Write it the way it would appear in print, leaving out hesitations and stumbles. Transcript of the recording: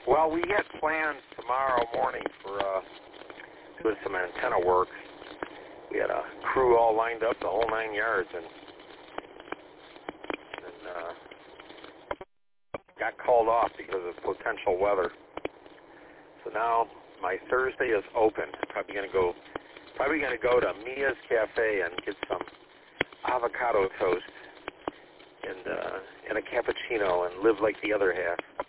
Well, we had plans tomorrow morning for doing some antenna work. We had a crew all lined up, the whole 9 yards, and got called off because of potential weather. So now my Thursday is open. Probably gonna go to Mia's Cafe and get some avocado toast and a cappuccino and live like the other half.